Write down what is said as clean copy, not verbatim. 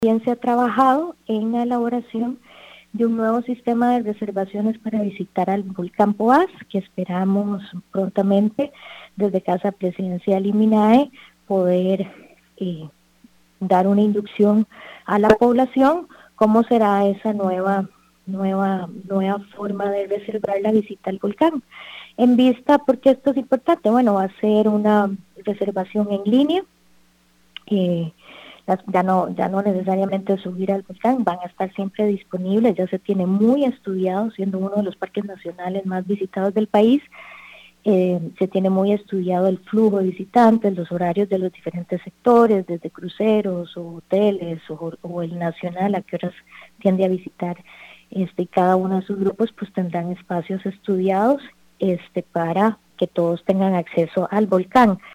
También se ha trabajado en la elaboración de un nuevo sistema de reservaciones para visitar al volcán Poás, que esperamos prontamente desde Casa Presidencial y MINAE poder dar una inducción a la población cómo será esa nueva forma de reservar la visita al volcán. En vista, porque esto es importante, bueno, va a ser una reservación en línea, ya no necesariamente subir al volcán, van a estar siempre disponibles, ya se tiene muy estudiado, siendo uno de los parques nacionales más visitados del país. Se tiene muy estudiado el flujo de visitantes, los horarios de los diferentes sectores, desde cruceros o hoteles o el nacional, a qué horas tiende a visitar, y cada uno de sus grupos pues tendrán espacios estudiados para que todos tengan acceso al volcán.